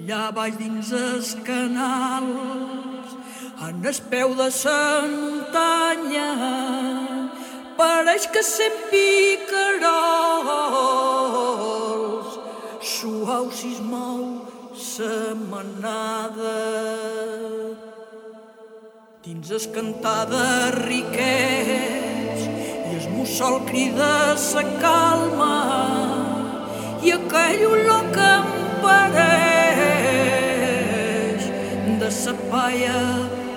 allà baix dins els canals, en el peu de la muntanya, pareix que sent picarols, suau si es mou la manada. Dins es cantar de riquets i el mussol crida sa calma i aquell olor que em pareix de sa palla